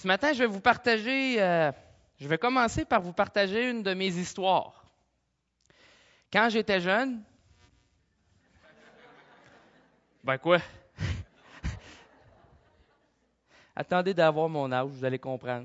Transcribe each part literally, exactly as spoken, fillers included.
Ce matin, je vais vous partager, euh, je vais commencer par vous partager une de mes histoires. Quand j'étais jeune, ben quoi? Attendez d'avoir mon âge, vous allez comprendre.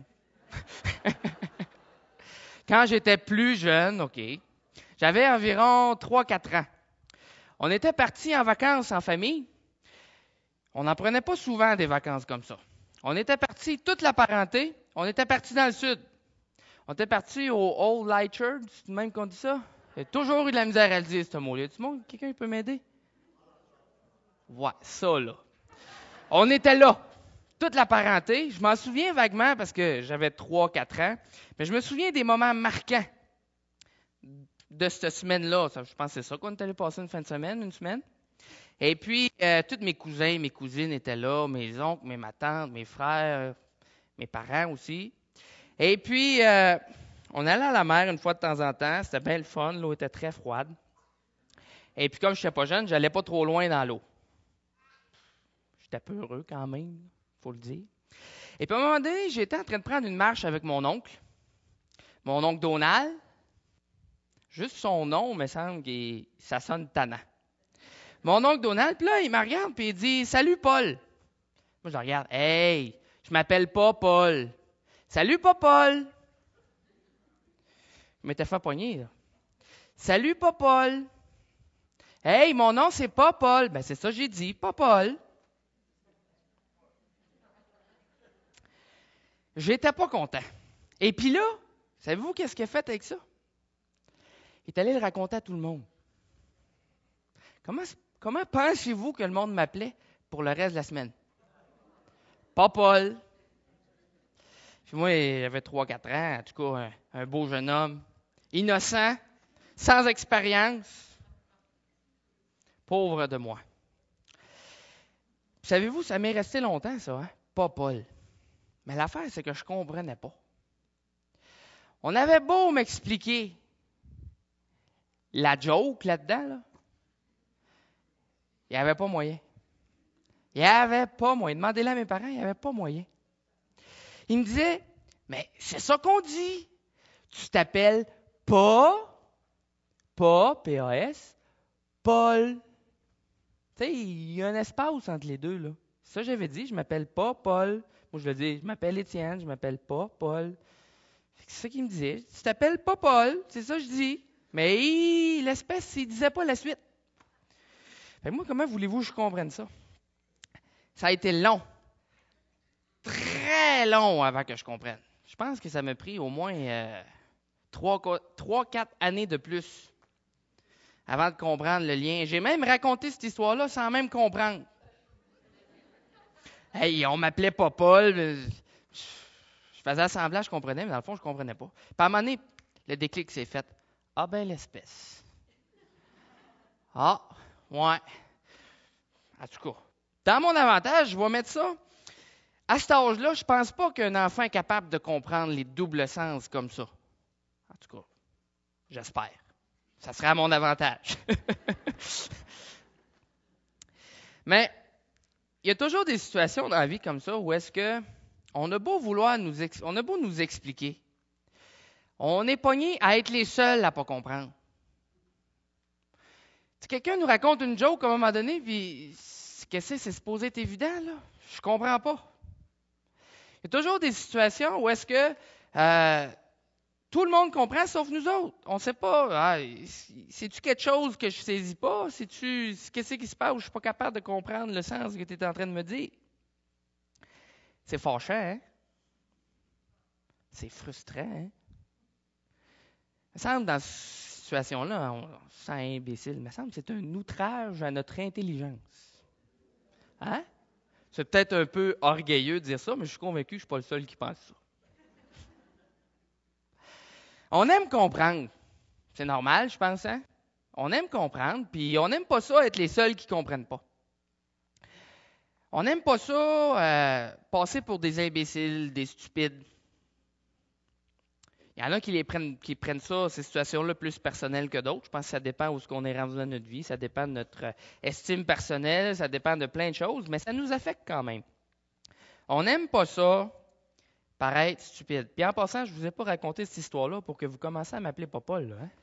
Quand j'étais plus jeune, OK, j'avais environ trois quatre ans. On était partis en vacances en famille. On n'en prenait pas souvent des vacances comme ça. On était partis, toute la parenté, on était partis dans le sud. On était partis au Old Light Church, c'est même qu'on dit ça? J'ai toujours eu de la misère à le dire, ce mot-là. Tu monde, quelqu'un peut m'aider? Ouais, ça là. On était là, toute la parenté. Je m'en souviens vaguement parce que j'avais trois quatre ans, mais je me souviens des moments marquants de cette semaine-là. Je pense que c'est ça qu'on est allé passer une fin de semaine, une semaine. Et puis, euh, tous mes cousins, mes cousines étaient là, mes oncles, mes ma tante, mes frères, mes parents aussi. Et puis, euh, on allait à la mer une fois de temps en temps. C'était bien le fun. L'eau était très froide. Et puis, comme je n'étais pas jeune, je n'allais pas trop loin dans l'eau. J'étais peureux quand même, il faut le dire. Et puis, à un moment donné, j'étais en train de prendre une marche avec mon oncle. Mon oncle Donald. Juste son nom, il me semble que ça sonne tannant. Mon oncle Donald, puis là, il me regarde et il dit « Salut, Paul ». Moi, je le regarde. « Hey, je m'appelle pas Paul. »« Salut, pas Paul. » Je m'étais fait pogner, là. « Salut, pas Paul. »« Hey, mon nom, c'est pas Paul. » Ben, c'est ça que j'ai dit, pas Paul. J'étais pas content. Et puis là, savez-vous qu'est-ce qu'il a fait avec ça? Il est allé le raconter à tout le monde. Comment, comment pensez-vous que le monde m'appelait pour le reste de la semaine? Pas Paul. Puis moi, j'avais trois quatre ans, en tout cas, un, un beau jeune homme, innocent, sans expérience, pauvre de moi. Puis savez-vous, ça m'est resté longtemps, ça, hein? Pas Paul. Mais l'affaire, c'est que je ne comprenais pas. On avait beau m'expliquer la joke là-dedans, là, il n'y avait pas moyen. Il n'y avait pas moyen. Demandez-le à mes parents, il n'y avait pas moyen. Il me disait, mais c'est ça qu'on dit. Tu t'appelles pas, pas, P A S, Paul. Tu sais, il y a un espace entre les deux, là. Ça, j'avais dit, je m'appelle pas Paul. Moi, je le dis, je m'appelle Étienne, je m'appelle pas Paul. C'est ça qu'il me disait. Tu t'appelles pas Paul, c'est ça que je dis. Mais il, l'espèce, il disait pas la suite. Fait que moi, comment voulez-vous que je comprenne ça? Ça a été long. Très long avant que je comprenne. Je pense que ça m'a pris au moins euh, trois, quatre années de plus avant de comprendre le lien. J'ai même raconté cette histoire-là sans même comprendre. Hey, on m'appelait pas Paul. Je faisais semblant, je comprenais, mais dans le fond, je comprenais pas. Puis à un moment donné, le déclic s'est fait. Ah ben l'espèce. Ah, ouais. En tout cas, dans mon avantage, je vais mettre ça. À cet âge-là, je ne pense pas qu'un enfant est capable de comprendre les doubles sens comme ça. En tout cas, j'espère. Ça serait à mon avantage. Mais il y a toujours des situations dans la vie comme ça où est-ce que on a beau vouloir nous, ex- on a beau nous expliquer, on est pogné à être les seuls à ne pas comprendre. Si quelqu'un nous raconte une joke à un moment donné, puis qu'est-ce que c'est, c'est supposé être évident, là? Je comprends pas. Il y a toujours des situations où est-ce que euh, tout le monde comprend sauf nous autres. On ne sait pas. Ah, c'est-tu quelque chose que je ne saisis pas? C'est-tu, qu'est-ce qui se passe où je ne suis pas capable de comprendre le sens que tu es en train de me dire? C'est fâchant, hein? C'est frustrant, hein? Il me semble, dans cette situation-là, on se sent imbécile. Il me semble que c'est un outrage à notre intelligence. Hein? C'est peut-être un peu orgueilleux de dire ça, mais je suis convaincu que je ne suis pas le seul qui pense ça. On aime comprendre. C'est normal, je pense, hein? On aime comprendre, puis on n'aime pas ça être les seuls qui ne comprennent pas. On n'aime pas ça euh, passer pour des imbéciles, des stupides. Il y en a qui, les prennent, qui prennent ça, ces situations-là, plus personnelles que d'autres. Je pense que ça dépend où ce qu'on est rendu dans notre vie, ça dépend de notre estime personnelle, ça dépend de plein de choses, mais ça nous affecte quand même. On n'aime pas ça, paraître stupide. Puis en passant, je ne vous ai pas raconté cette histoire-là pour que vous commenciez à m'appeler Papa, là. Hein?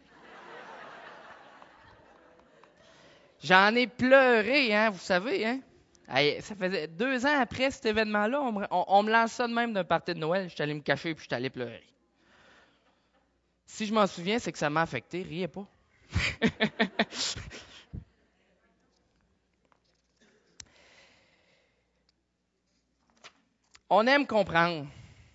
J'en ai pleuré, hein, vous savez, hein? Hey, ça faisait deux ans après cet événement-là, on me, on, on me lance ça de même d'un party de Noël, je suis allé me cacher puis je suis allé pleurer. Si je m'en souviens, c'est que ça m'a affecté, riez pas. On aime comprendre.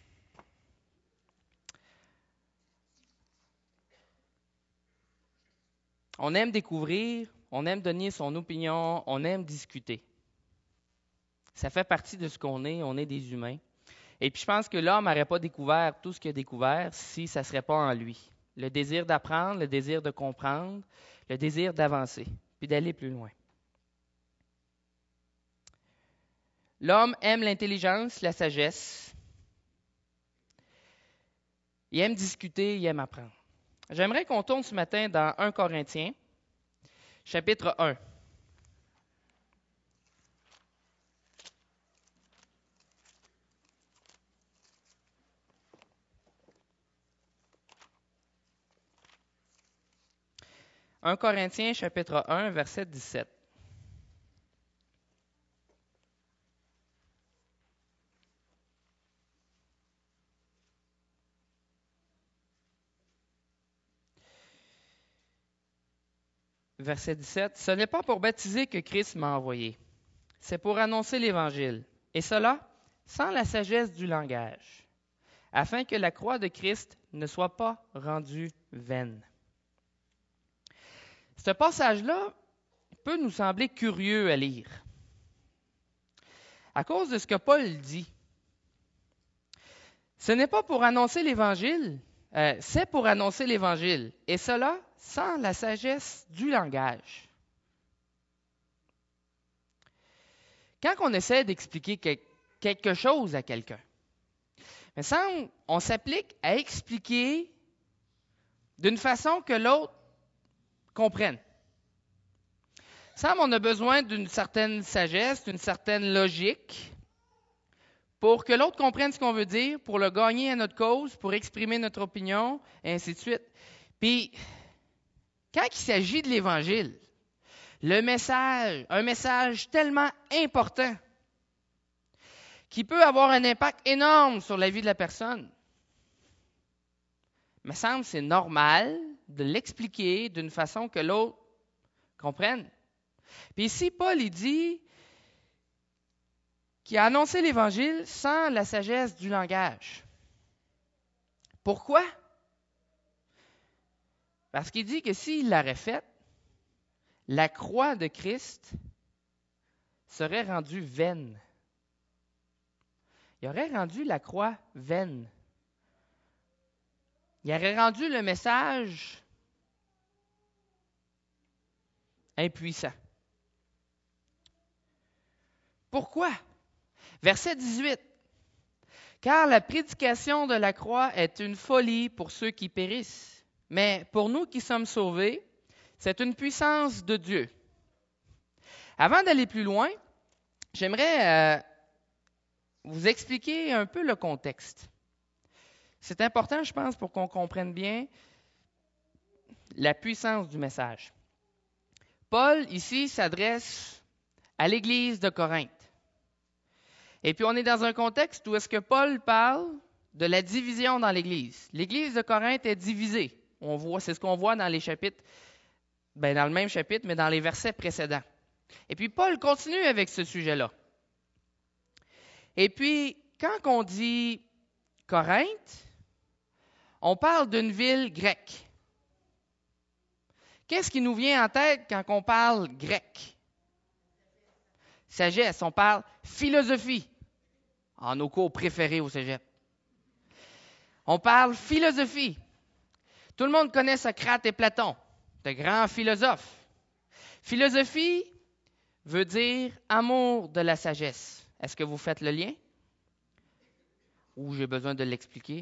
On aime découvrir, on aime donner son opinion, on aime discuter. Ça fait partie de ce qu'on est, on est des humains. Et puis je pense que l'homme n'aurait pas découvert tout ce qu'il a découvert si ça ne serait pas en lui. Le désir d'apprendre, le désir de comprendre, le désir d'avancer, puis d'aller plus loin. L'homme aime l'intelligence, la sagesse. Il aime discuter, il aime apprendre. J'aimerais qu'on tourne ce matin dans un Corinthiens, chapitre un. un Corinthiens, chapitre un, verset dix-sept. Verset dix-sept. « Ce n'est pas pour baptiser que Christ m'a envoyé, c'est pour annoncer l'Évangile, et cela sans la sagesse du langage, afin que la croix de Christ ne soit pas rendue vaine. » Ce passage-là peut nous sembler curieux à lire, à cause de ce que Paul dit. Ce n'est pas pour annoncer l'Évangile, euh, c'est pour annoncer l'Évangile, et cela sans la sagesse du langage. Quand on essaie d'expliquer que, quelque chose à quelqu'un, il me semble on s'applique à expliquer d'une façon que l'autre comprenne. Il me semble on a besoin d'une certaine sagesse, d'une certaine logique, pour que l'autre comprenne ce qu'on veut dire, pour le gagner à notre cause, pour exprimer notre opinion, et ainsi de suite. Puis, quand il s'agit de l'Évangile, le message, un message tellement important, qui peut avoir un impact énorme sur la vie de la personne, il me semble que c'est normal de l'expliquer d'une façon que l'autre comprenne. Puis ici, Paul, il dit qu'il a annoncé l'Évangile sans la sagesse du langage. Pourquoi? Parce qu'il dit que s'il l'aurait fait, la croix de Christ serait rendue vaine. Il aurait rendu la croix vaine. Il aurait rendu le message impuissant. Pourquoi? Verset dix-huit. « Car la prédication de la croix est une folie pour ceux qui périssent, mais pour nous qui sommes sauvés, c'est une puissance de Dieu. » Avant d'aller plus loin, j'aimerais euh, vous expliquer un peu le contexte. C'est important, je pense, pour qu'on comprenne bien la puissance du message. Paul, ici, s'adresse à l'Église de Corinthe. Et puis, on est dans un contexte où est-ce que Paul parle de la division dans l'Église. L'Église de Corinthe est divisée. On voit, c'est ce qu'on voit dans les chapitres, ben dans le même chapitre, mais dans les versets précédents. Et puis, Paul continue avec ce sujet-là. Et puis, quand on dit Corinthe, on parle d'une ville grecque. Qu'est-ce qui nous vient en tête quand on parle grec? Sagesse, on parle philosophie, en nos cours préférés au cégep. On parle philosophie. Tout le monde connaît Socrate et Platon, de grands philosophes. Philosophie veut dire amour de la sagesse. Est-ce que vous faites le lien? Ou j'ai besoin de l'expliquer?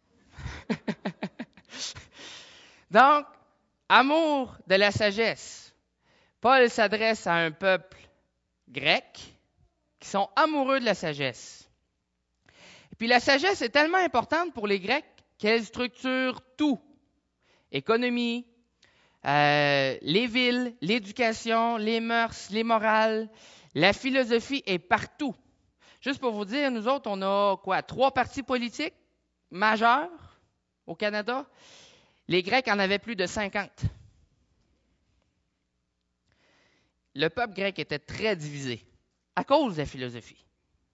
Donc, amour de la sagesse. Paul s'adresse à un peuple grec qui sont amoureux de la sagesse. Et puis la sagesse est tellement importante pour les Grecs qu'elle structure tout. Économie, euh, les villes, l'éducation, les mœurs, les morales. La philosophie est partout. Juste pour vous dire, nous autres, on a quoi? Trois partis politiques majeurs au Canada. Les Grecs en avaient plus de cinquante. Le peuple grec était très divisé à cause de la philosophie.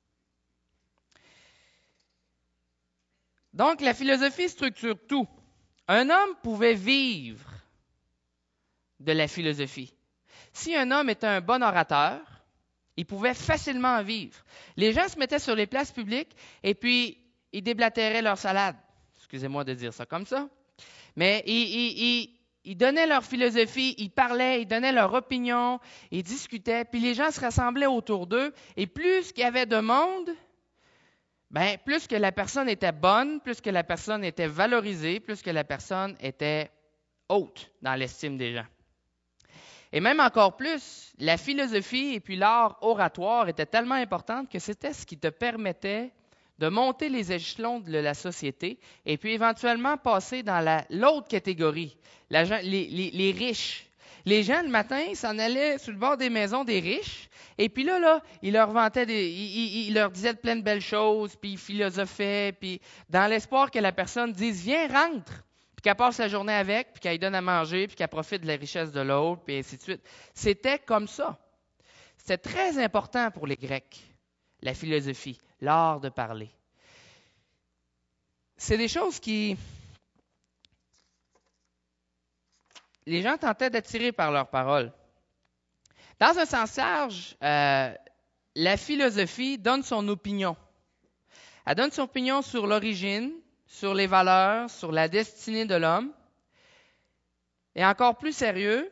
Donc, la philosophie structure tout. Un homme pouvait vivre de la philosophie. Si un homme était un bon orateur, il pouvait facilement en vivre. Les gens se mettaient sur les places publiques et puis ils déblatéraient leur salade. Excusez-moi de dire ça comme ça. Mais ils, ils, ils, ils donnaient leur philosophie, ils parlaient, ils donnaient leur opinion, ils discutaient, puis les gens se rassemblaient autour d'eux. Et plus qu'il y avait de monde, ben, plus que la personne était bonne, plus que la personne était valorisée, plus que la personne était haute dans l'estime des gens. Et même encore plus, la philosophie et puis l'art oratoire étaient tellement importantes que c'était ce qui te permettait de monter les échelons de la société et puis éventuellement passer dans la, l'autre catégorie, la, les, les, les riches. Les gens, le matin, ils s'en allaient sur le bord des maisons des riches, et puis là, là, ils leur vantaient, des, ils, ils leur disaient plein de belles choses, puis ils philosophaient, puis dans l'espoir que la personne dise « Viens, rentre », puis qu'elle passe la journée avec, puis qu'elle lui donne à manger, puis qu'elle profite de la richesse de l'autre, puis ainsi de suite. C'était comme ça. C'était très important pour les Grecs, la philosophie, l'art de parler. C'est des choses qui... les gens tentaient d'attirer par leurs paroles. Dans un sens large, euh, la philosophie donne son opinion. Elle donne son opinion sur l'origine, sur les valeurs, sur la destinée de l'homme. Et encore plus sérieux,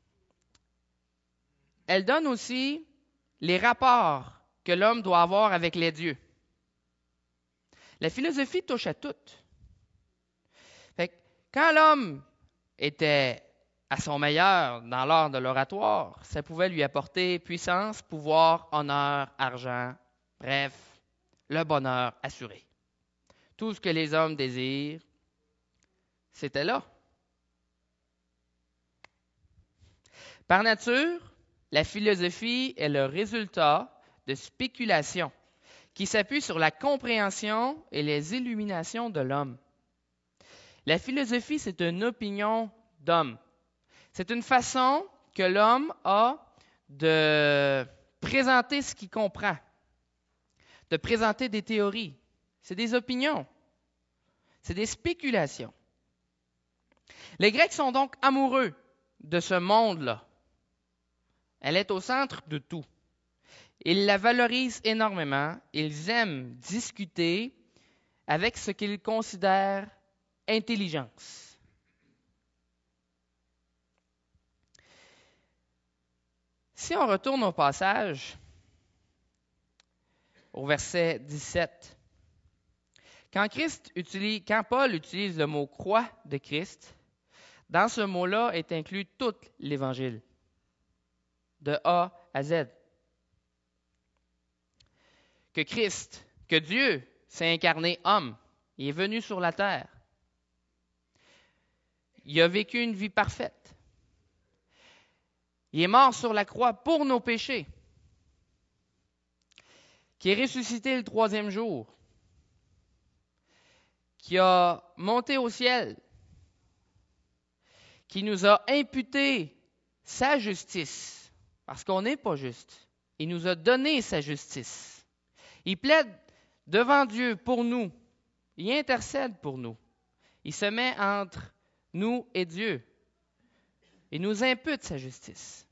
elle donne aussi les rapports que l'homme doit avoir avec les dieux. La philosophie touche à tout. Fait que quand l'homme était à son meilleur dans l'art de l'oratoire, ça pouvait lui apporter puissance, pouvoir, honneur, argent, bref, le bonheur assuré. Tout ce que les hommes désirent, c'était là. Par nature, la philosophie est le résultat de spéculations qui s'appuient sur la compréhension et les illuminations de l'homme. La philosophie, c'est une opinion d'homme. C'est une façon que l'homme a de présenter ce qu'il comprend, de présenter des théories. C'est des opinions, c'est des spéculations. Les Grecs sont donc amoureux de ce monde-là. Elle est au centre de tout. Ils la valorisent énormément. Ils aiment discuter avec ce qu'ils considèrent intelligence. Si on retourne au passage, au verset dix-sept, quand, Christ utilise, quand Paul utilise le mot « croix » de Christ, dans ce mot-là est inclus tout l'Évangile, de A à Z. Que Christ, que Dieu s'est incarné homme, il est venu sur la terre. Il a vécu une vie parfaite. Il est mort sur la croix pour nos péchés, qui est ressuscité le troisième jour, qui a monté au ciel, qui nous a imputé sa justice, parce qu'on n'est pas juste. Il nous a donné sa justice. Il plaide devant Dieu pour nous. Il intercède pour nous. Il se met entre nous et Dieu. Il nous impute sa justice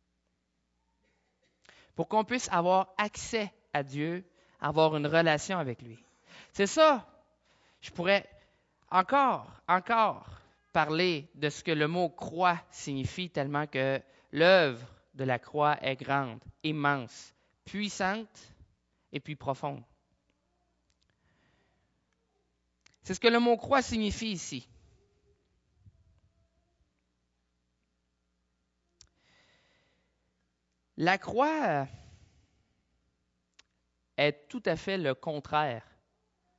pour qu'on puisse avoir accès à Dieu, avoir une relation avec lui. C'est ça. Je pourrais encore, encore parler de ce que le mot « croix » signifie, tellement que l'œuvre de la croix est grande, immense, puissante et puis profonde. C'est ce que le mot « croix » signifie ici. La croix est tout à fait le contraire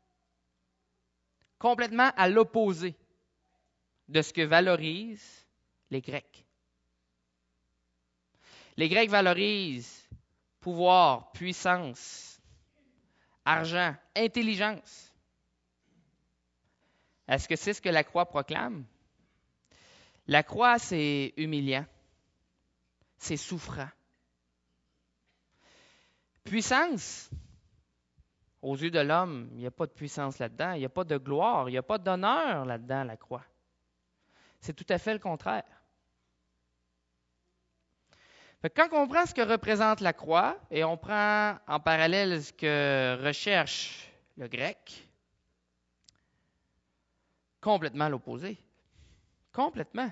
complètement à l'opposé de ce que valorisent les Grecs. Les Grecs valorisent pouvoir, puissance, argent, intelligence. Est-ce que c'est ce que la croix proclame? La croix, c'est humiliant, c'est souffrant. Puissance, aux yeux de l'homme, il n'y a pas de puissance là-dedans, il n'y a pas de gloire, il n'y a pas d'honneur là-dedans, la croix. C'est tout à fait le contraire. Fait que quand on prend ce que représente la croix et on prend en parallèle ce que recherche le grec, complètement l'opposé. Complètement.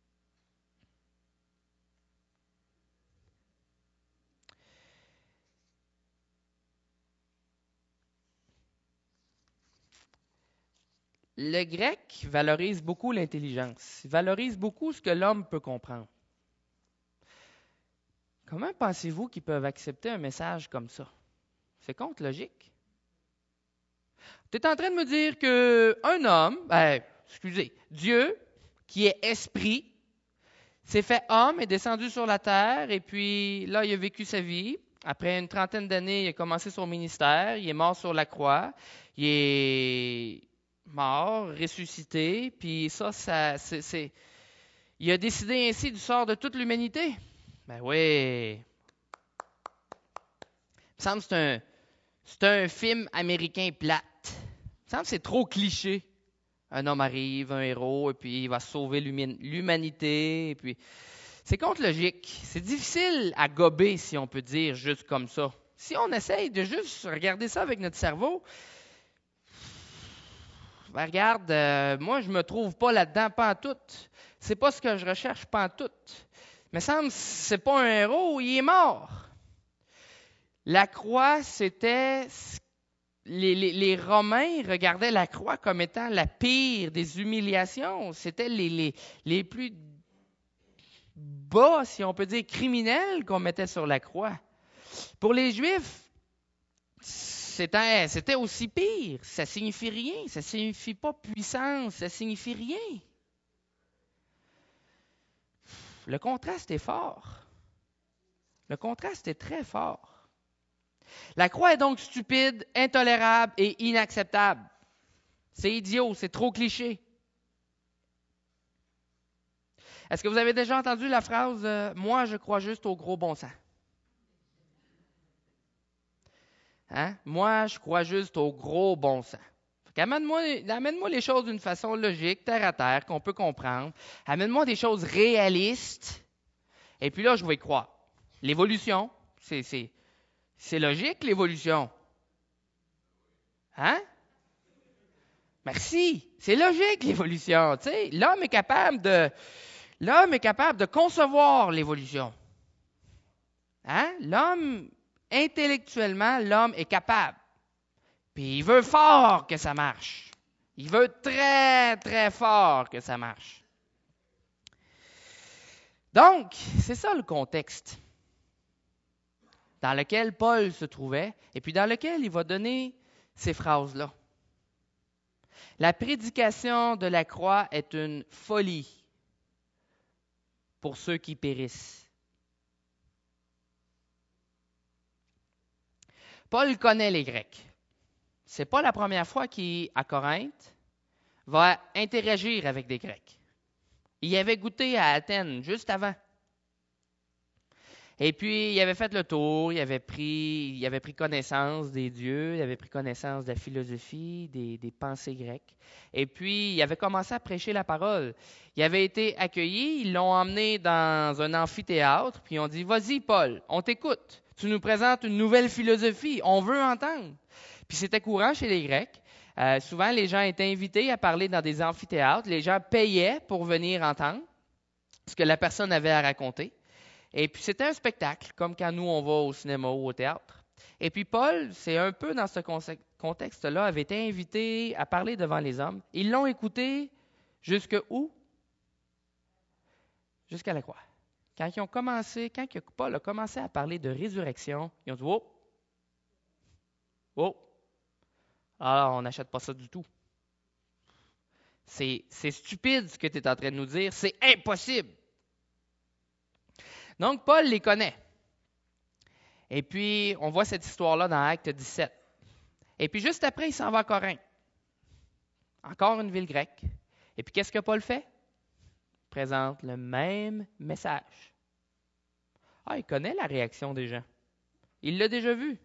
Le grec valorise beaucoup l'intelligence, il valorise beaucoup ce que l'homme peut comprendre. Comment pensez-vous qu'ils peuvent accepter un message comme ça? C'est contre logique. Tu es en train de me dire qu'un homme, ben, excusez, Dieu, qui est esprit, s'est fait homme, est descendu sur la terre, et puis là, il a vécu sa vie. Après une trentaine d'années, il a commencé son ministère, il est mort sur la croix, il est mort, ressuscité, puis ça, ça c'est, c'est... il a décidé ainsi du sort de toute l'humanité. Ben oui. Il me semble que c'est un, c'est un film américain plate. Il me semble que c'est trop cliché. Un homme arrive, un héros, et puis il va sauver l'humanité, et puis... C'est contre logique. C'est difficile à gober, si on peut dire, juste comme ça. Si on essaye de juste regarder ça avec notre cerveau, ben regarde, euh, moi, je me trouve pas là-dedans, pas en tout. C'est pas ce que je recherche, pas en tout. Mais ça me semble, c'est pas un héros, il est mort. La croix, c'était... Les, les, les Romains regardaient la croix comme étant la pire des humiliations. C'était les, les, les plus bas, si on peut dire, criminels qu'on mettait sur la croix. Pour les Juifs, c'était, c'était aussi pire. Ça signifie rien. Ça signifie pas puissance. Ça signifie rien. Le contraste est fort. Le contraste est très fort. La croix est donc stupide, intolérable et inacceptable. C'est idiot, c'est trop cliché. Est-ce que vous avez déjà entendu la phrase euh, « Moi, je crois juste au gros bon sens ». Hein? Moi, je crois juste au gros bon sens. Amène-moi, amène-moi les choses d'une façon logique, terre à terre, qu'on peut comprendre. Amène-moi des choses réalistes. Et puis là, je vais y croire. L'évolution, c'est, c'est, c'est logique, l'évolution. Hein? Merci. C'est logique, l'évolution. Tu sais, l'homme est capable de, l'homme est capable de concevoir l'évolution. Hein? L'homme, intellectuellement, l'homme est capable. Puis il veut fort que ça marche. Il veut très, très fort que ça marche. Donc, c'est ça le contexte dans lequel Paul se trouvait et puis dans lequel il va donner ces phrases-là. La prédication de la croix est une folie pour ceux qui périssent. Paul connaît les Grecs. Ce n'est pas la première fois qu'il, à Corinthe, va interagir avec des Grecs. Il y avait goûté à Athènes juste avant. Et puis, il avait fait le tour, il avait pris, il avait pris connaissance des dieux, il avait pris connaissance de la philosophie, des, des pensées grecques. Et puis, il avait commencé à prêcher la parole. Il avait été accueilli, ils l'ont emmené dans un amphithéâtre, puis ils ont dit « Vas-y, Paul, on t'écoute. Tu nous présentes une nouvelle philosophie, on veut entendre. » Puis c'était courant chez les Grecs. Euh, souvent, les gens étaient invités à parler dans des amphithéâtres. Les gens payaient pour venir entendre ce que la personne avait à raconter. Et puis, c'était un spectacle, comme quand nous, on va au cinéma ou au théâtre. Et puis, Paul, c'est un peu dans ce contexte-là, avait été invité à parler devant les hommes. Ils l'ont écouté jusque où? Jusqu'à la croix. Quand ils ont commencé, quand Paul a commencé à parler de résurrection, ils ont dit « Oh! Oh! » Alors, on n'achète pas ça du tout. C'est, c'est stupide ce que tu es en train de nous dire. C'est impossible. Donc, Paul les connaît. Et puis, on voit cette histoire-là dans Acte dix-sept. Et puis, juste après, il s'en va à Corinthe. Encore une ville grecque. Et puis, qu'est-ce que Paul fait? Il présente le même message. Ah, il connaît la réaction des gens. Il l'a déjà vu.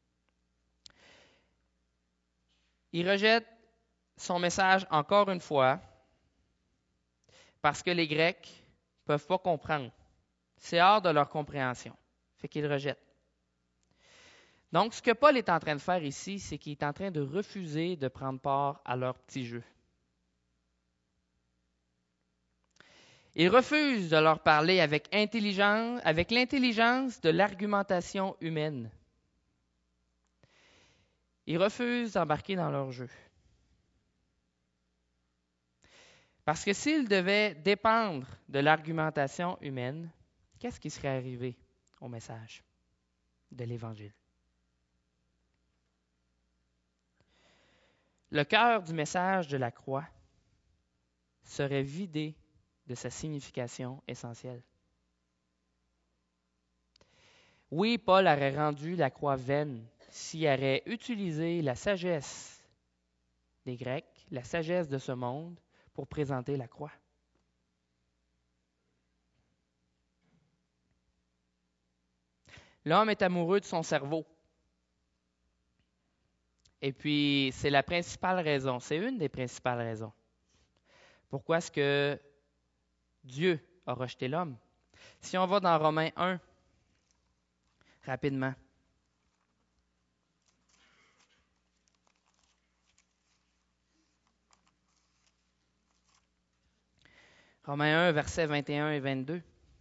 Il rejette son message encore une fois parce que les Grecs ne peuvent pas comprendre. C'est hors de leur compréhension. Fait qu'ils rejettent. Donc, ce que Paul est en train de faire ici, c'est qu'il est en train de refuser de prendre part à leur petit jeu. Il refuse de leur parler avec intelligence, avec l'intelligence de l'argumentation humaine. Il refuse d'embarquer dans leur jeu. Parce que s'il devait dépendre de l'argumentation humaine, qu'est-ce qui serait arrivé au message de l'Évangile? Le cœur du message de la croix serait vidé de sa signification essentielle. Oui, Paul aurait rendu la croix vaine s'il aurait utilisé la sagesse des Grecs, la sagesse de ce monde, pour présenter la croix. L'homme est amoureux de son cerveau. Et puis, c'est la principale raison, c'est une des principales raisons. Pourquoi est-ce que Dieu a rejeté l'homme? Si on va dans Romains un, rapidement. Romains un, versets vingt et un et vingt-deux.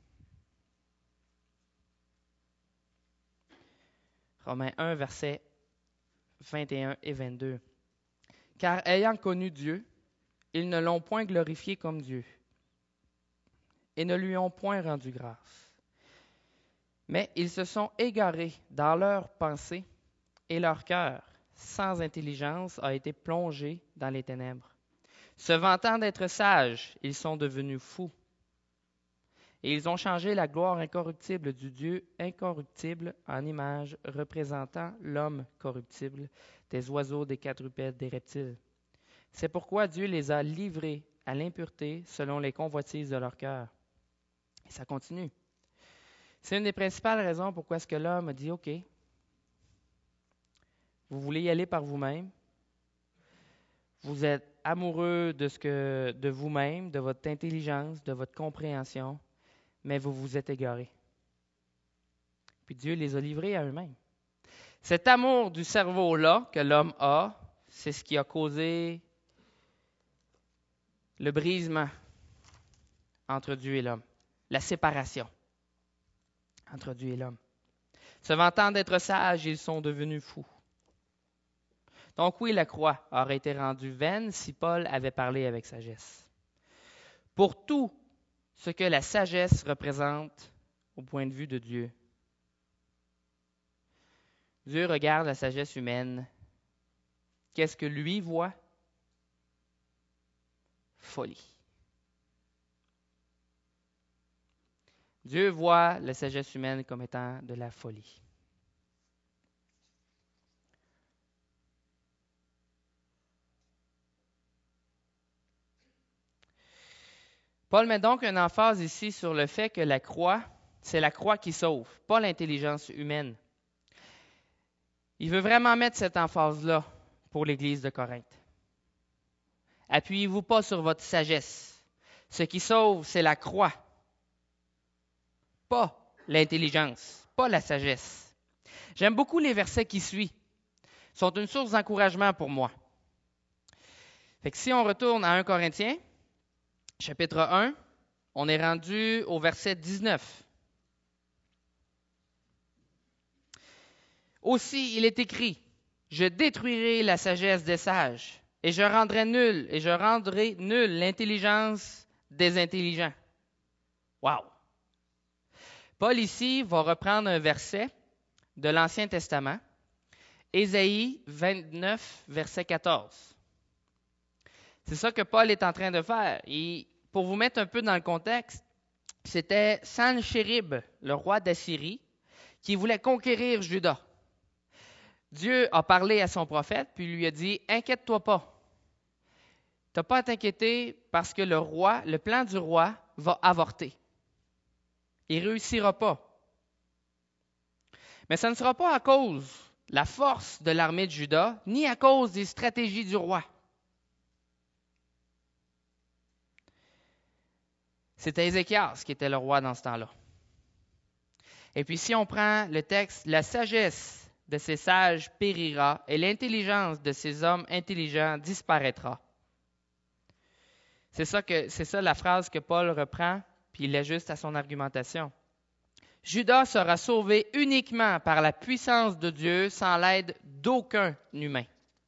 Romains un, versets vingt et un et vingt-deux. Car ayant connu Dieu, ils ne l'ont point glorifié comme Dieu et ne lui ont point rendu grâce. Mais ils se sont égarés dans leurs pensées et leur cœur, sans intelligence, a été plongé dans les ténèbres. Se vantant d'être sages, ils sont devenus fous. Et ils ont changé la gloire incorruptible du Dieu incorruptible en image représentant l'homme corruptible, des oiseaux, des quadrupèdes, des reptiles. C'est pourquoi Dieu les a livrés à l'impureté selon les convoitises de leur cœur. Et ça continue. C'est une des principales raisons pourquoi est-ce que l'homme a dit, OK, vous voulez y aller par vous-même, vous êtes amoureux de, ce que, de vous-même, de votre intelligence, de votre compréhension, mais vous vous êtes égarés. Puis Dieu les a livrés à eux-mêmes. Cet amour du cerveau-là que l'homme a, c'est ce qui a causé le brisement entre Dieu et l'homme, la séparation entre Dieu et l'homme. Se vantant d'être sages, ils sont devenus fous. Donc oui, la croix aurait été rendue vaine si Paul avait parlé avec sagesse. Pour tout ce que la sagesse représente au point de vue de Dieu, Dieu regarde la sagesse humaine. Qu'est-ce que lui voit? Folie. Dieu voit la sagesse humaine comme étant de la folie. Paul met donc une emphase ici sur le fait que la croix, c'est la croix qui sauve, pas l'intelligence humaine. Il veut vraiment mettre cette emphase-là pour l'Église de Corinthe. Appuyez-vous pas sur votre sagesse. Ce qui sauve, c'est la croix, pas l'intelligence, pas la sagesse. J'aime beaucoup les versets qui suivent. Ils sont une source d'encouragement pour moi. Fait que si on retourne à un Corinthiens, chapitre un, on est rendu au verset dix-neuf. Aussi, il est écrit, « Je détruirai la sagesse des sages, et je rendrai nulle, et je rendrai nulle l'intelligence des intelligents. » Wow! Paul ici va reprendre un verset de l'Ancien Testament, Ésaïe vingt-neuf, verset quatorze. C'est ça que Paul est en train de faire. Et pour vous mettre un peu dans le contexte, c'était Sanchérib, le roi d'Assyrie, qui voulait conquérir Juda. Dieu a parlé à son prophète, puis lui a dit « Inquiète-toi pas. Tu n'as pas à t'inquiéter parce que le roi, le plan du roi va avorter. Il ne réussira pas. Mais ce ne sera pas à cause de la force de l'armée de Juda, ni à cause des stratégies du roi. » C'était Ézéchias qui était le roi dans ce temps-là. Et puis si on prend le texte, la sagesse de ces sages périra et l'intelligence de ces hommes intelligents disparaîtra. C'est ça, que, c'est ça la phrase que Paul reprend, puis il l'ajuste à son argumentation. Juda sera sauvé uniquement par la puissance de Dieu sans l'aide d'aucun humain.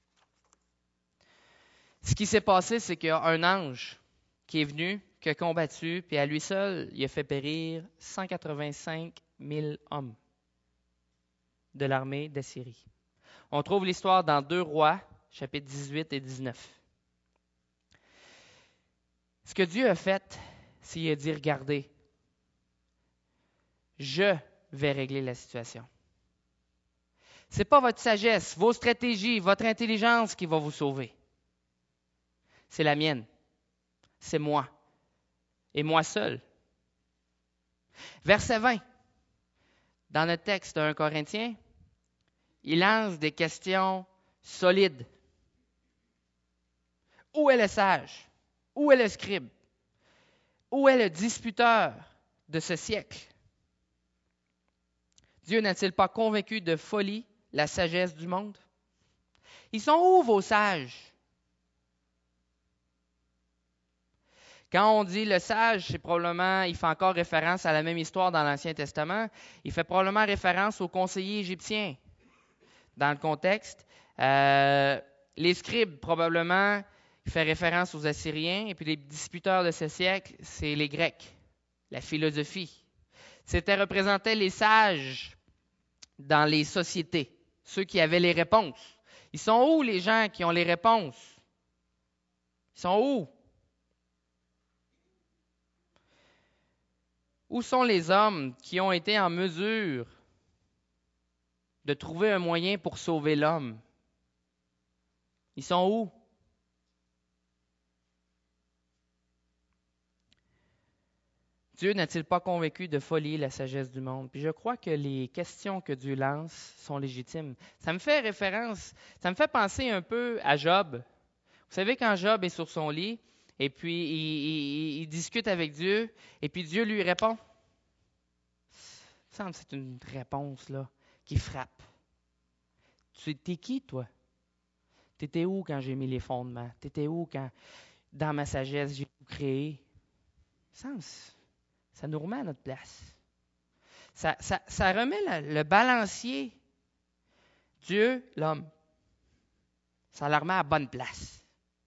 Ce qui s'est passé, c'est qu'il y a un ange qui est venu, qui a combattu, puis à lui seul, il a fait périr cent quatre-vingt-cinq mille hommes de l'armée d'Assyrie. On trouve l'histoire dans deux Rois, chapitres dix-huit et dix-neuf. Ce que Dieu a fait, c'est qu'il a dit, regardez, je vais régler la situation. Ce n'est pas votre sagesse, vos stratégies, votre intelligence qui va vous sauver. C'est la mienne. C'est moi. Et moi seul. Verset vingt. Dans notre texte de premier Corinthiens, il lance des questions solides. Où est le sage? Où est le scribe? Où est le disputeur de ce siècle? Dieu n'a-t-il pas convaincu de folie la sagesse du monde? Ils sont où vos sages? Quand on dit le sage, c'est probablement, il fait encore référence à la même histoire dans l'Ancien Testament. Il fait probablement référence aux conseillers égyptiens. Dans le contexte, euh, les scribes, probablement, il fait référence aux Assyriens. Et puis les disputeurs de ce siècle, c'est les Grecs, la philosophie. C'était représentait les sages dans les sociétés, ceux qui avaient les réponses. Ils sont où les gens qui ont les réponses? Ils sont où? Où sont les hommes qui ont été en mesure de trouver un moyen pour sauver l'homme? Ils sont où? Dieu n'a-t-il pas convaincu de folie la sagesse du monde? Puis je crois que les questions que Dieu lance sont légitimes. Ça me fait référence, ça me fait penser un peu à Job. Vous savez, quand Job est sur son lit, et puis il, il, il discute avec Dieu, et puis Dieu lui répond. Ça me semble que c'est une réponse là, qui frappe. Tu es qui, toi? Tu étais où quand j'ai mis les fondements? Tu étais où quand, dans ma sagesse, j'ai tout créé? Ça, ça nous remet à notre place. Ça, ça, ça remet la, le balancier, Dieu, l'homme. Ça la remet à la bonne place.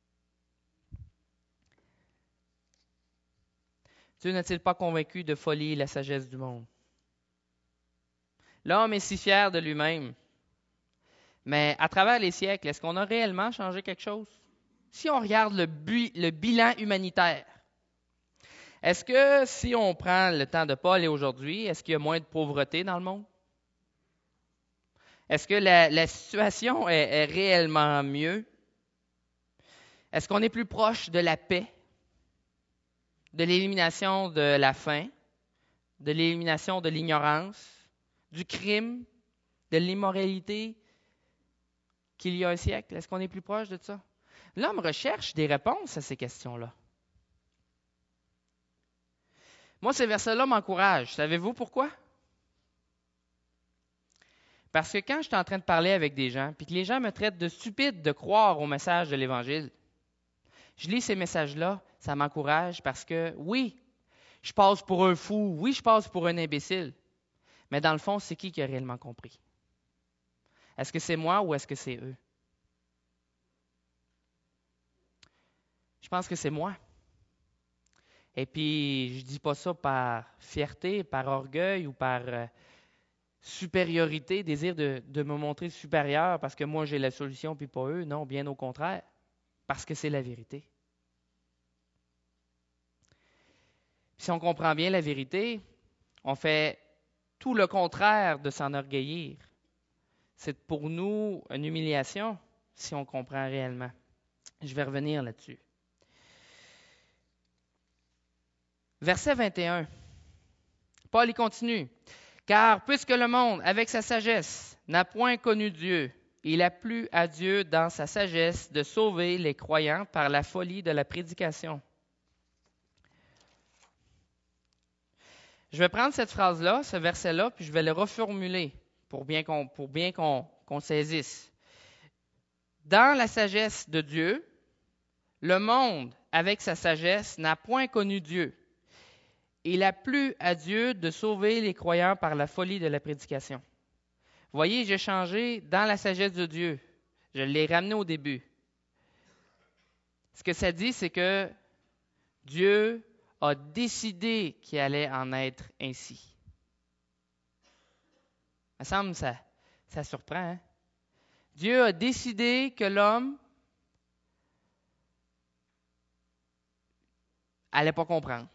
Dieu n'a-t-il pas convaincu de folie la sagesse du monde? L'homme est si fier de lui-même. Mais à travers les siècles, est-ce qu'on a réellement changé quelque chose? Si on regarde le, bu, le bilan humanitaire, est-ce que si on prend le temps de Paul et aujourd'hui, est-ce qu'il y a moins de pauvreté dans le monde? Est-ce que la, la situation est, est réellement mieux? Est-ce qu'on est plus proche de la paix, de l'élimination de la faim, de l'élimination de l'ignorance, du crime, de l'immoralité qu'il y a un siècle? Est-ce qu'on est plus proche de ça? L'homme recherche des réponses à ces questions-là. Moi, ces versets-là m'encouragent. Savez-vous pourquoi? Parce que quand je suis en train de parler avec des gens, puis que les gens me traitent de stupide de croire au message de l'Évangile, je lis ces messages-là, ça m'encourage parce que, oui, je passe pour un fou, oui, je passe pour un imbécile, mais dans le fond, c'est qui qui a réellement compris? Est-ce que c'est moi ou est-ce que c'est eux? Je pense que c'est moi. Et puis, je ne dis pas ça par fierté, par orgueil ou par euh, supériorité, désir de, de me montrer supérieur parce que moi j'ai la solution puis pas eux. Non, bien au contraire, parce que c'est la vérité. Si on comprend bien la vérité, on fait tout le contraire de s'enorgueillir. C'est pour nous une humiliation si on comprend réellement. Je vais revenir là-dessus. Verset vingt et un. Paul y continue. Car puisque le monde, avec sa sagesse, n'a point connu Dieu, il a plu à Dieu dans sa sagesse de sauver les croyants par la folie de la prédication. Je vais prendre cette phrase-là, ce verset-là, puis je vais le reformuler pour bien qu'on, pour bien qu'on, qu'on saisisse. Dans la sagesse de Dieu, le monde, avec sa sagesse, n'a point connu Dieu. Il a plu à Dieu de sauver les croyants par la folie de la prédication. Voyez, j'ai changé dans la sagesse de Dieu. Je l'ai ramené au début. Ce que ça dit, c'est que Dieu a décidé qu'il allait en être ainsi. Ça me semble ça, ça surprend. Hein? Dieu a décidé que l'homme n'allait pas comprendre.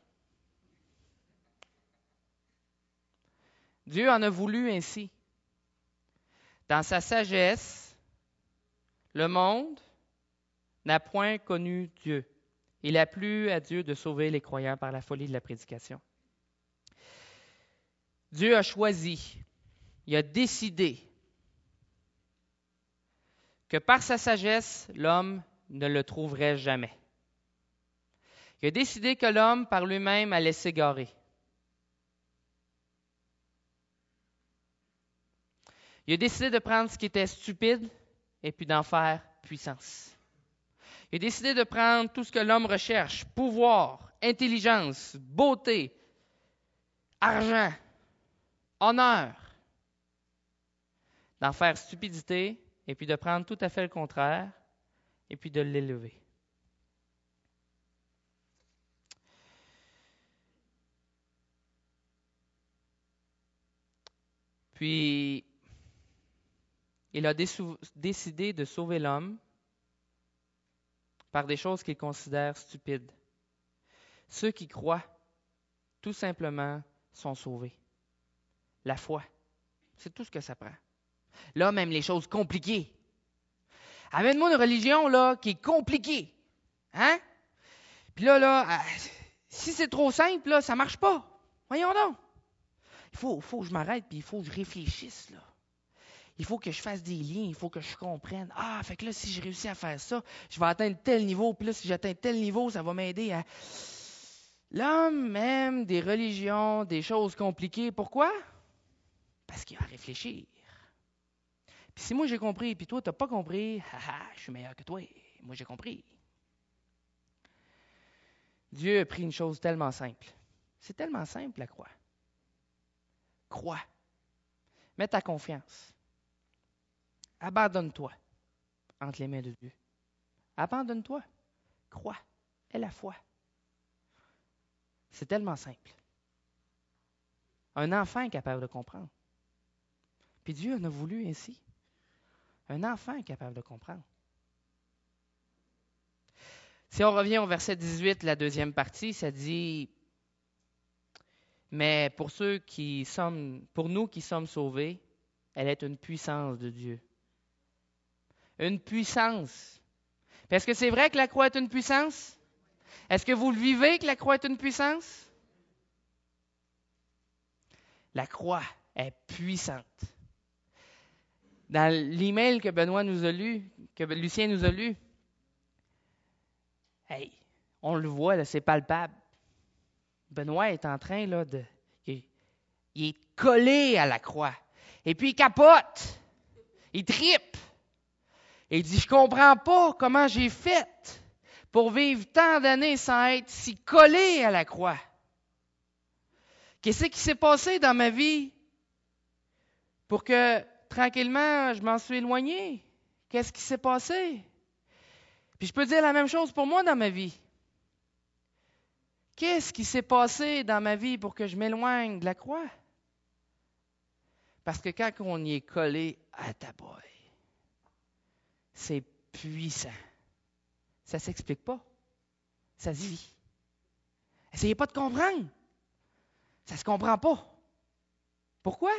Dieu en a voulu ainsi. Dans sa sagesse, le monde n'a point connu Dieu. Il a plu à Dieu de sauver les croyants par la folie de la prédication. Dieu a choisi, il a décidé que par sa sagesse, l'homme ne le trouverait jamais. Il a décidé que l'homme, par lui-même, allait s'égarer. Il a décidé de prendre ce qui était stupide et puis d'en faire puissance. Il a décidé de prendre tout ce que l'homme recherche, pouvoir, intelligence, beauté, argent, honneur, d'en faire stupidité et puis de prendre tout à fait le contraire et puis de l'élever. Puis, il a décidé de sauver l'homme par des choses qu'il considère stupides. Ceux qui croient, tout simplement, sont sauvés. La foi, c'est tout ce que ça prend. L'homme aime les choses compliquées. Amène-moi une religion là, qui est compliquée. Hein? Puis là, là, si c'est trop simple, là, ça ne marche pas. Voyons donc. Il faut, faut que je m'arrête, puis il faut que je réfléchisse, là. Il faut que je fasse des liens, il faut que je comprenne. Ah, fait que là, si je réussis à faire ça, je vais atteindre tel niveau, puis là, si j'atteins tel niveau, ça va m'aider à... L'homme aime des religions, des choses compliquées. Pourquoi? Parce qu'il a à réfléchir. Puis si moi j'ai compris, puis toi, tu n'as pas compris, haha, je suis meilleur que toi. Moi, j'ai compris. Dieu a pris une chose tellement simple. C'est tellement simple, la croix. Crois. Mets ta confiance. Abandonne-toi entre les mains de Dieu. Abandonne-toi. Crois. Aie la foi. C'est tellement simple. Un enfant est capable de comprendre. Puis Dieu en a voulu ainsi. Un enfant est capable de comprendre. Si on revient au verset dix-huit, la deuxième partie, ça dit « Mais pour ceux qui sommes, pour nous qui sommes sauvés, elle est une puissance de Dieu. » Une puissance. Est-ce que c'est vrai que la croix est une puissance? Est-ce que vous le vivez que la croix est une puissance? La croix est puissante. Dans l'email que Benoît nous a lu, que Lucien nous a lu, hey, on le voit, là, c'est palpable. Benoît est en train là, de... Il, il est collé à la croix. Et puis il capote. Il trippe. Et il dit, je comprends pas comment j'ai fait pour vivre tant d'années sans être si collé à la croix. Qu'est-ce qui s'est passé dans ma vie pour que, tranquillement, je m'en suis éloigné? Qu'est-ce qui s'est passé? Puis je peux dire la même chose pour moi dans ma vie. Qu'est-ce qui s'est passé dans ma vie pour que je m'éloigne de la croix? Parce que quand on y est collé à ta boy, c'est puissant. Ça ne s'explique pas. Ça se vit. Essayez pas de comprendre. Ça ne se comprend pas. Pourquoi?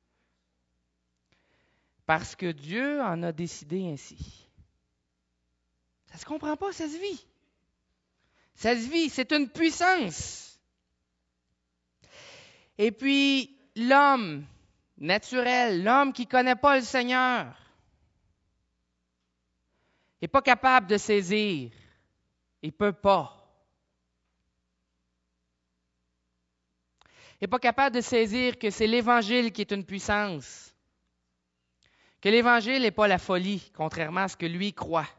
Parce que Dieu en a décidé ainsi. Ça ne se comprend pas, ça se vit. Ça se vit, c'est une puissance. Et puis, l'homme naturel, l'homme qui ne connaît pas le Seigneur, n'est pas capable de saisir. Il ne peut pas. Il n'est pas capable de saisir que c'est l'Évangile qui est une puissance. Que l'Évangile n'est pas la folie, contrairement à ce que lui croit.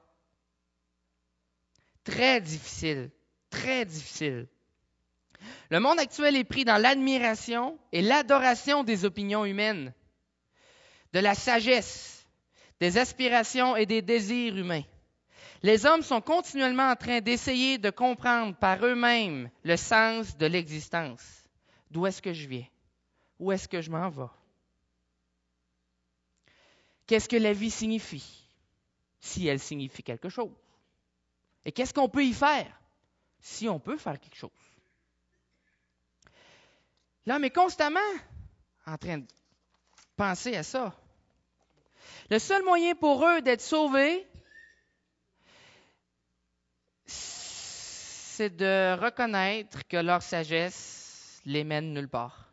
Très difficile, très difficile. Le monde actuel est pris dans l'admiration et l'adoration des opinions humaines, de la sagesse, des aspirations et des désirs humains. Les hommes sont continuellement en train d'essayer de comprendre par eux-mêmes le sens de l'existence. D'où est-ce que je viens? Où est-ce que je m'en vais? Qu'est-ce que la vie signifie? Si elle signifie quelque chose. Et qu'est-ce qu'on peut y faire? Si on peut faire quelque chose. L'homme est constamment en train de penser à ça. Le seul moyen pour eux d'être sauvés, c'est de reconnaître que leur sagesse les mène nulle part.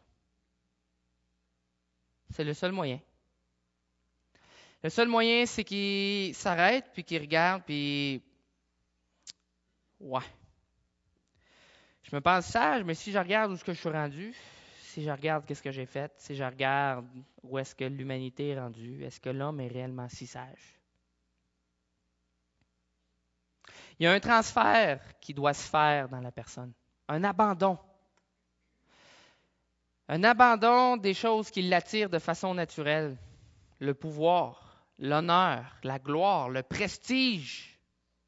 C'est le seul moyen. Le seul moyen, c'est qu'ils s'arrêtent, puis qu'ils regardent, puis... Ouais. Je me pense sage, mais si je regarde où est-ce que je suis rendu, si je regarde qu'est-ce que j'ai fait, si je regarde où est-ce que l'humanité est rendue, est-ce que l'homme est réellement si sage? Il y a un transfert qui doit se faire dans la personne, un abandon. Un abandon des choses qui l'attirent de façon naturelle. Le pouvoir, l'honneur, la gloire, le prestige.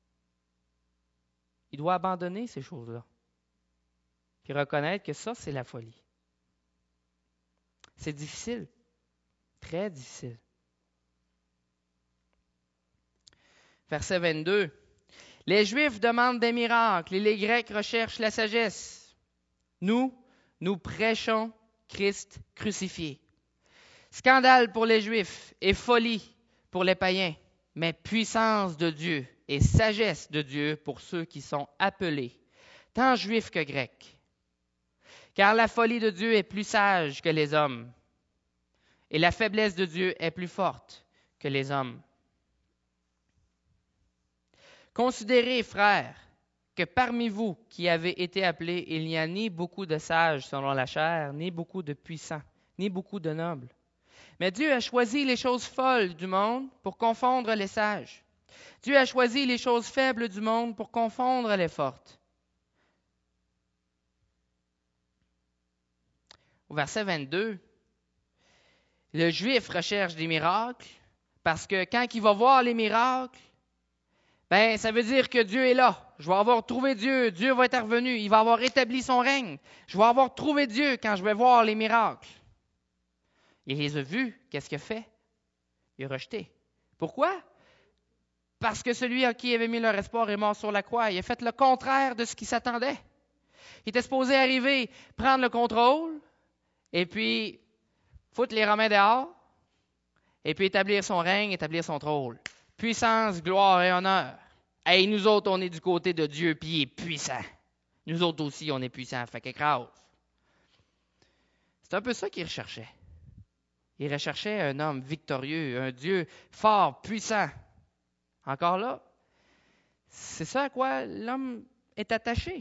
Il doit abandonner ces choses-là. Puis reconnaître que ça, c'est la folie. C'est difficile. Très difficile. Verset vingt-deux. Les Juifs demandent des miracles et les Grecs recherchent la sagesse. Nous, nous prêchons Christ crucifié. Scandale pour les Juifs et folie pour les païens, mais puissance de Dieu et sagesse de Dieu pour ceux qui sont appelés, tant Juifs que Grecs. Car la folie de Dieu est plus sage que les hommes, et la faiblesse de Dieu est plus forte que les hommes. Considérez, frères, que parmi vous qui avez été appelés, il n'y a ni beaucoup de sages selon la chair, ni beaucoup de puissants, ni beaucoup de nobles. Mais Dieu a choisi les choses folles du monde pour confondre les sages. Dieu a choisi les choses faibles du monde pour confondre les fortes. Au verset vingt-deux, le Juif recherche des miracles parce que quand il va voir les miracles, ben, ça veut dire que Dieu est là. Je vais avoir trouvé Dieu. Dieu va être revenu. Il va avoir établi son règne. Je vais avoir trouvé Dieu quand je vais voir les miracles. Il les a vus. Qu'est-ce qu'il a fait? Il a rejeté. Pourquoi? Parce que celui à qui il avait mis leur espoir est mort sur la croix. Il a fait le contraire de ce qu'il s'attendait. Il était supposé arriver, prendre le contrôle, et puis foutre les Romains dehors, et puis établir son règne, établir son trône. Puissance, gloire et honneur. Hey, nous autres, on est du côté de Dieu, puis il est puissant. Nous autres aussi, on est puissants. Fait qu'écrase. C'est un peu ça qu'il recherchait. Il recherchait un homme victorieux, un Dieu fort, puissant. Encore là, c'est ça à quoi l'homme est attaché.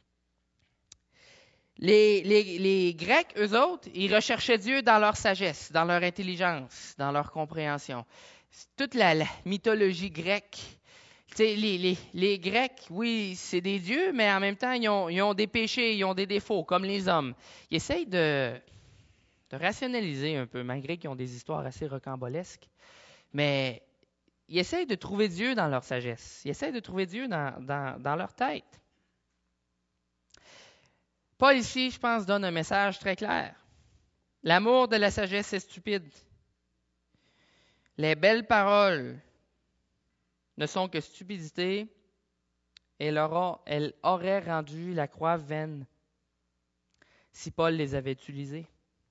Les, les, les Grecs, eux autres, ils recherchaient Dieu dans leur sagesse, dans leur intelligence, dans leur compréhension. Toute la, la mythologie grecque, les, les, les Grecs, oui, c'est des dieux, mais en même temps, ils ont, ils ont des péchés, ils ont des défauts, comme les hommes. Ils essayent de, de rationaliser un peu, malgré qu'ils ont des histoires assez rocambolesques. Mais ils essayent de trouver Dieu dans leur sagesse. Ils essayent de trouver Dieu dans, dans, dans leur tête. Paul ici, je pense, donne un message très clair. L'amour de la sagesse est stupide. Les belles paroles ne sont que stupidité elle, aura, elle aurait rendu la croix vaine si Paul les avait utilisés.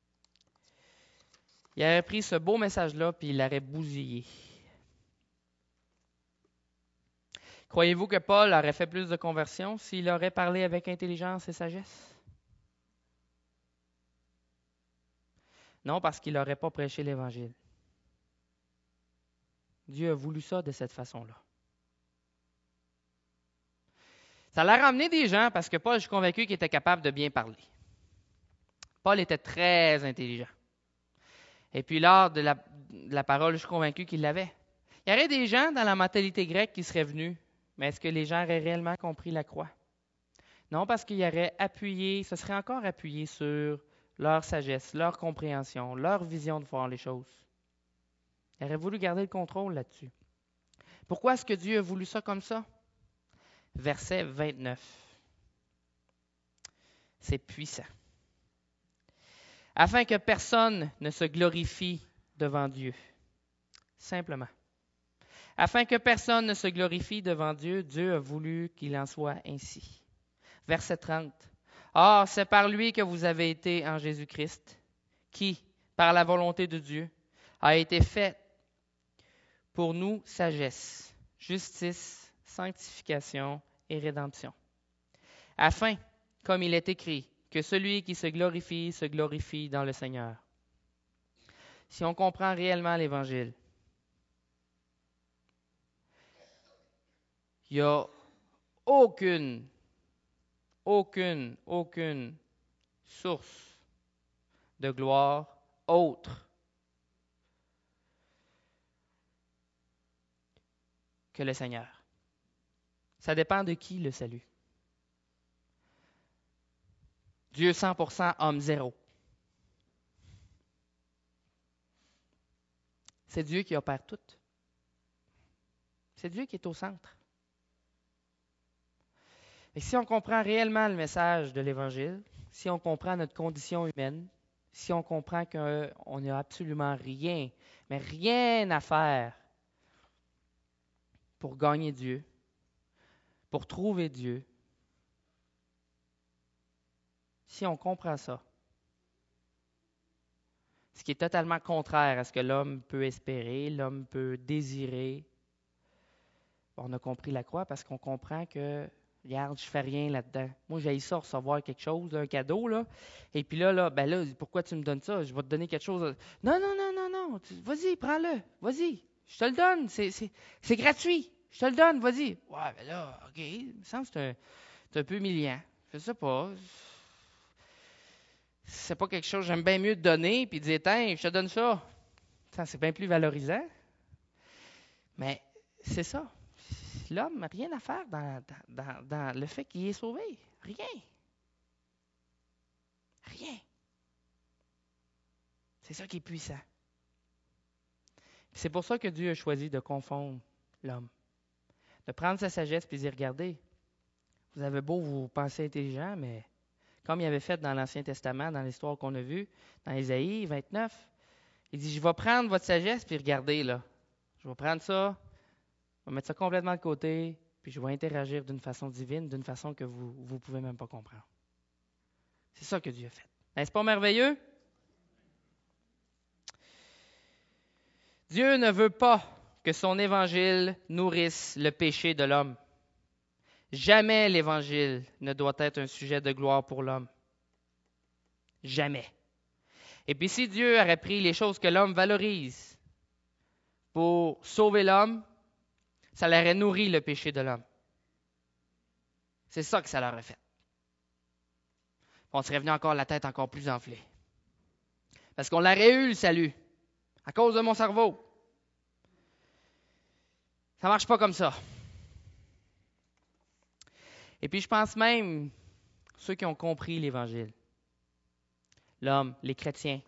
Il aurait pris ce beau message-là puis il l'aurait bousillé. Croyez-vous que Paul aurait fait plus de conversions s'il aurait parlé avec intelligence et sagesse? Non, parce qu'il n'aurait pas prêché l'Évangile. Dieu a voulu ça de cette façon-là. Ça l'a ramené des gens parce que Paul, je suis convaincu qu'il était capable de bien parler. Paul était très intelligent. Et puis l'art de la, de la parole, je suis convaincu qu'il l'avait. Il y aurait des gens dans la mentalité grecque qui seraient venus, mais est-ce que les gens auraient réellement compris la croix? Non, parce qu'ils auraient appuyé, ce serait encore appuyé sur leur sagesse, leur compréhension, leur vision de voir les choses. Ils auraient voulu garder le contrôle là-dessus. Pourquoi est-ce que Dieu a voulu ça comme ça? Verset vingt-neuf. C'est puissant. Afin que personne ne se glorifie devant Dieu. Simplement. Afin que personne ne se glorifie devant Dieu, Dieu a voulu qu'il en soit ainsi. Verset trente. Or, c'est par lui que vous avez été en Jésus-Christ, qui, par la volonté de Dieu, a été fait pour nous sagesse, justice, sanctification et rédemption. Afin, comme il est écrit, que celui qui se glorifie, se glorifie dans le Seigneur. Si on comprend réellement l'Évangile, il n'y a aucune, aucune, aucune source de gloire autre que le Seigneur. Ça dépend de qui le salut. Dieu cent pour cent, homme zéro. C'est Dieu qui opère tout. C'est Dieu qui est au centre. Et si on comprend réellement le message de l'Évangile, si on comprend notre condition humaine, si on comprend qu'on n'a absolument rien, mais rien à faire pour gagner Dieu, pour trouver Dieu, si on comprend ça, ce qui est totalement contraire à ce que l'homme peut espérer, l'homme peut désirer, on a compris la croix parce qu'on comprend que, regarde, je fais rien là-dedans. Moi, j'ai ça recevoir quelque chose, un cadeau, là. Et puis là, là, ben là, pourquoi tu me donnes ça? Je vais te donner quelque chose. Non, non, non, non, non. Vas-y, prends-le. Vas-y. Je te le donne. C'est, c'est, c'est gratuit. Je te le donne. Vas-y. Ouais, ben là, OK. Il me semble que c'est un, c'est un peu humiliant. Je sais pas. C'est pas quelque chose, j'aime bien mieux te donner puis dire, tiens, je te donne ça. Ça, c'est bien plus valorisant. Mais c'est ça. L'homme n'a rien à faire dans, dans, dans, dans le fait qu'il est sauvé. Rien. Rien. C'est ça qui est puissant. C'est pour ça que Dieu a choisi de confondre l'homme. De prendre sa sagesse et de dire, regardez, vous avez beau vous penser intelligent, mais comme il avait fait dans l'Ancien Testament, dans l'histoire qu'on a vue, dans Ésaïe vingt-neuf, il dit, je vais prendre votre sagesse puis regardez, là. Je vais prendre ça, je vais mettre ça complètement de côté, puis je vais interagir d'une façon divine, d'une façon que vous ne pouvez même pas comprendre. C'est ça que Dieu a fait. N'est-ce pas merveilleux? Dieu ne veut pas que son évangile nourrisse le péché de l'homme. Jamais l'Évangile ne doit être un sujet de gloire pour l'homme. Jamais. Et puis si Dieu aurait pris les choses que l'homme valorise pour sauver l'homme, ça l'aurait nourri le péché de l'homme. C'est ça que ça l'aurait fait. On serait venu encore la tête encore plus enflée. Parce qu'on l'aurait eu le salut, à cause de mon cerveau. Ça ne marche pas comme ça. Et puis je pense même, ceux qui ont compris l'Évangile, l'homme, les chrétiens,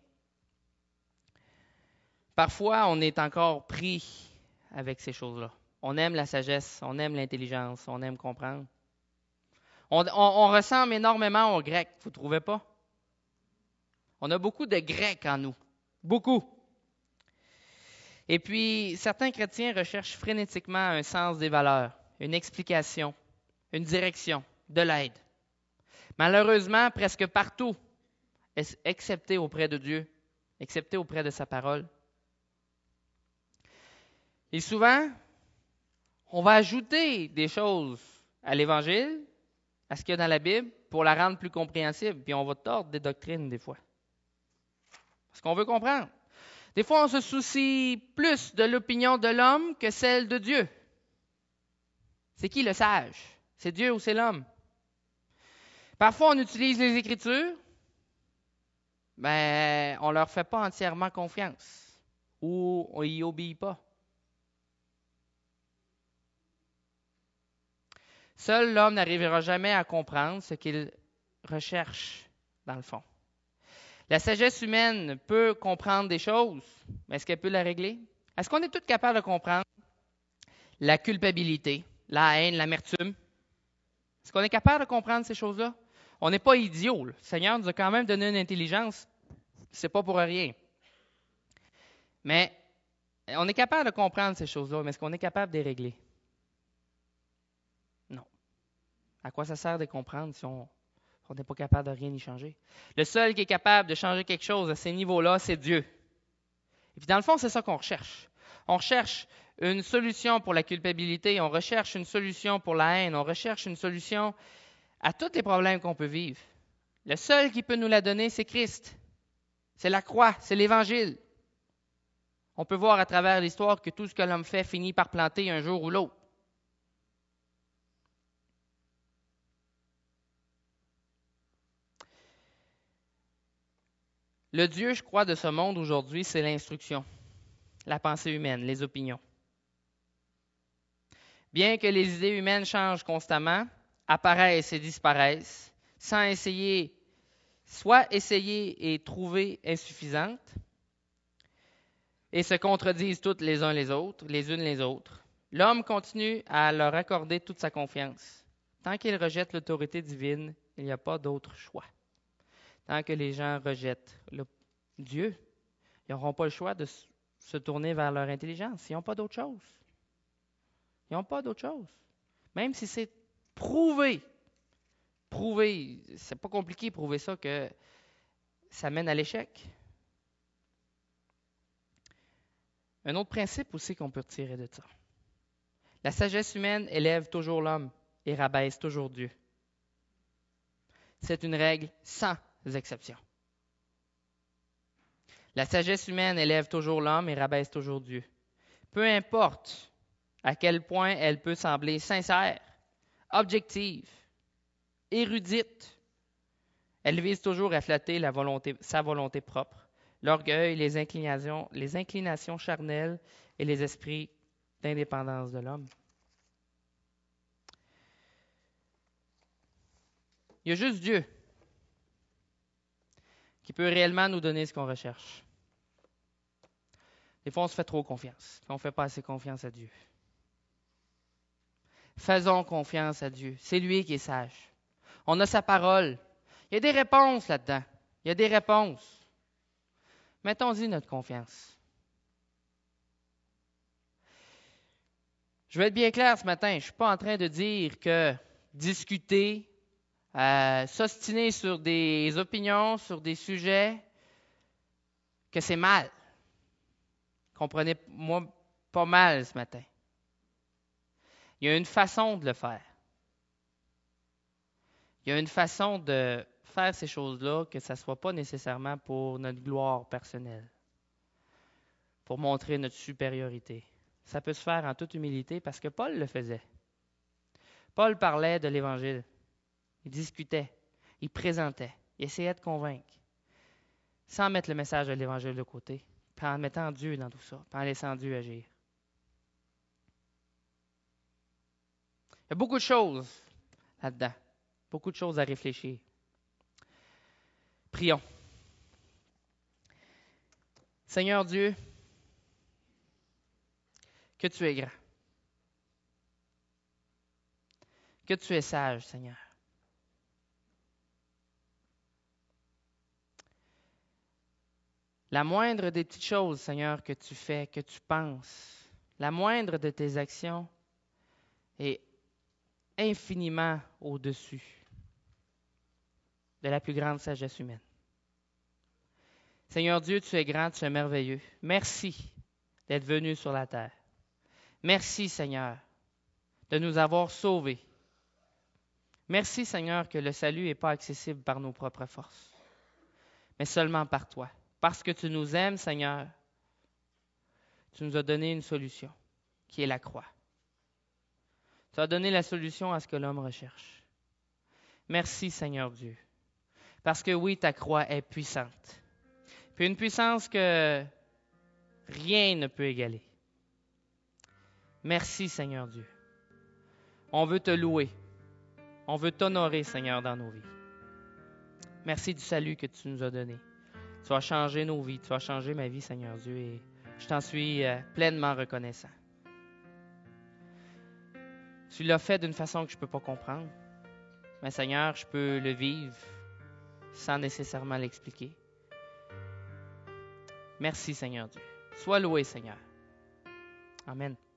parfois on est encore pris avec ces choses-là. On aime la sagesse, on aime l'intelligence, on aime comprendre. On, on, on ressemble énormément aux Grecs, vous ne trouvez pas? On a beaucoup de Grecs en nous, beaucoup. Et puis, certains chrétiens recherchent frénétiquement un sens des valeurs, une explication une direction, de l'aide. Malheureusement, presque partout, excepté auprès de Dieu, excepté auprès de sa parole. Et souvent, on va ajouter des choses à l'Évangile, à ce qu'il y a dans la Bible, pour la rendre plus compréhensible, puis on va tordre des doctrines des fois. Parce qu'on veut comprendre. Des fois, on se soucie plus de l'opinion de l'homme que celle de Dieu. C'est qui le sage? C'est Dieu ou c'est l'homme? Parfois, on utilise les Écritures, mais on ne leur fait pas entièrement confiance ou on n'y obéit pas. Seul l'homme n'arrivera jamais à comprendre ce qu'il recherche dans le fond. La sagesse humaine peut comprendre des choses, mais est-ce qu'elle peut la régler? Est-ce qu'on est tous capables de comprendre la culpabilité, la haine, l'amertume? Est-ce qu'on est capable de comprendre ces choses-là? On n'est pas idiots. Le Seigneur nous a quand même donné une intelligence. C'est pas pour rien. Mais on est capable de comprendre ces choses-là, mais est-ce qu'on est capable de les régler? Non. À quoi ça sert de comprendre si on on n'est pas capable de rien y changer? Le seul qui est capable de changer quelque chose à ces niveaux-là, c'est Dieu. Et puis dans le fond, c'est ça qu'on recherche. On recherche une solution pour la culpabilité, on recherche une solution pour la haine, on recherche une solution à tous les problèmes qu'on peut vivre. Le seul qui peut nous la donner, c'est Christ. C'est la croix, c'est l'Évangile. On peut voir à travers l'histoire que tout ce que l'homme fait finit par planter un jour ou l'autre. Le Dieu, je crois, de ce monde aujourd'hui, c'est l'instruction, la pensée humaine, les opinions. Bien que les idées humaines changent constamment, apparaissent et disparaissent, sans essayer, soit essayer et trouver insuffisantes, et se contredisent toutes les uns les autres, les unes les autres, l'homme continue à leur accorder toute sa confiance. Tant qu'il rejette l'autorité divine, il n'y a pas d'autre choix. Tant que les gens rejettent le Dieu, ils n'auront pas le choix de se tourner vers leur intelligence. Ils n'ont pas d'autre chose. Ils n'ont pas d'autre chose. Même si c'est prouvé, prouvé, c'est pas compliqué de prouver ça, que ça mène à l'échec. Un autre principe aussi qu'on peut retirer de ça. La sagesse humaine élève toujours l'homme et rabaisse toujours Dieu. C'est une règle sans exception. La sagesse humaine élève toujours l'homme et rabaisse toujours Dieu. Peu importe à quel point elle peut sembler sincère, objective, érudite, elle vise toujours à flatter la volonté, sa volonté propre, l'orgueil, les inclinations, les inclinations charnelles et les esprits d'indépendance de l'homme. Il y a juste Dieu qui peut réellement nous donner ce qu'on recherche. Des fois, on se fait trop confiance. On ne fait pas assez confiance à Dieu. Faisons confiance à Dieu. C'est lui qui est sage. On a sa parole. Il y a des réponses là-dedans. Il y a des réponses. Mettons-y notre confiance. Je vais être bien clair ce matin. Je ne suis pas en train de dire que discuter, euh, s'ostiner sur des opinions, sur des sujets, que c'est mal. Comprenez-moi pas mal ce matin. Il y a une façon de le faire. Il y a une façon de faire ces choses-là que ça ne soit pas nécessairement pour notre gloire personnelle, pour montrer notre supériorité. Ça peut se faire en toute humilité parce que Paul le faisait. Paul parlait de l'Évangile. Il discutait, il présentait, il essayait de convaincre, sans mettre le message de l'Évangile de côté, puis en mettant Dieu dans tout ça, puis en laissant Dieu agir. Il y a beaucoup de choses là-dedans, beaucoup de choses à réfléchir. Prions. Seigneur Dieu, que tu es grand, que tu es sage, Seigneur. La moindre des petites choses, Seigneur, que tu fais, que tu penses, la moindre de tes actions est infiniment au-dessus de la plus grande sagesse humaine. Seigneur Dieu, tu es grand, tu es merveilleux. Merci d'être venu sur la terre. Merci, Seigneur, de nous avoir sauvés. Merci, Seigneur, que le salut n'est pas accessible par nos propres forces, mais seulement par toi. Parce que tu nous aimes, Seigneur, tu nous as donné une solution, qui est la croix. Tu as donné la solution à ce que l'homme recherche. Merci, Seigneur Dieu. Parce que oui, ta croix est puissante. Puis une puissance que rien ne peut égaler. Merci, Seigneur Dieu. On veut te louer. On veut t'honorer, Seigneur, dans nos vies. Merci du salut que tu nous as donné. Tu vas changer nos vies. Tu vas changer ma vie, Seigneur Dieu, et je t'en suis euh, pleinement reconnaissant. Tu l'as fait d'une façon que je ne peux pas comprendre. Mais Seigneur, je peux le vivre sans nécessairement l'expliquer. Merci, Seigneur Dieu. Sois loué, Seigneur. Amen.